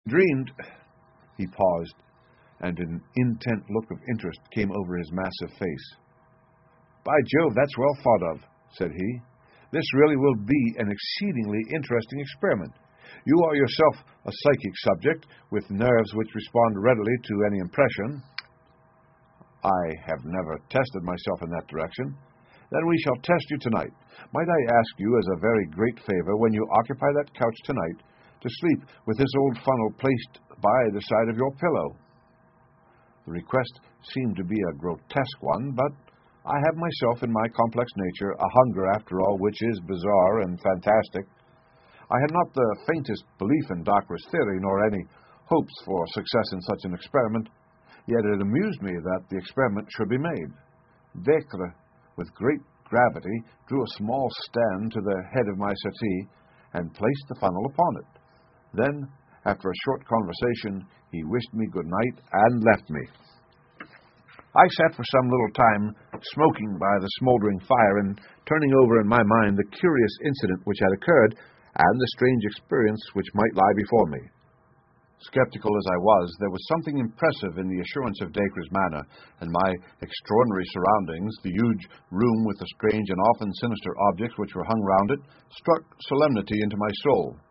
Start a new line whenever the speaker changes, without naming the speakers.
Dreamed. He paused, and an intent look of interest came over his massive face. "By Jove, that's well thought of," said he. "This really will be an exceedingly interesting experiment. You are yourself a psychic subject, with nerves which respond readily to any impression." "I have never tested myself in that direction." "Then we shall test you tonight. Might I ask you, as a very great favor, when you occupy that couch tonight, to sleep with this old funnel placed by the side of your pillow?" The request seemed to be a grotesque one, but I have myself, in my complex nature, a hunger, after all, which is bizarre and fantastic. I had not the faintest belief in Dockwra's theory, nor any hopes for success in such an experiment, yet it amused me that the experiment should be made. Becre, with great gravity, drew a small stand to the head of my settee, and placed the funnel upon it. Then, after a short conversation, he wished me good night and left me. I sat for some little time, smoking by the smoldering fire, and turning over in my mind the curious incident which had occurred, and the strange experience which might lie before me. Skeptical as I was, there was something impressive in the assurance of Dacre's manner, and my extraordinary surroundings, the huge room with the strange and often sinister objects which were hung round it, struck solemnity into my soul.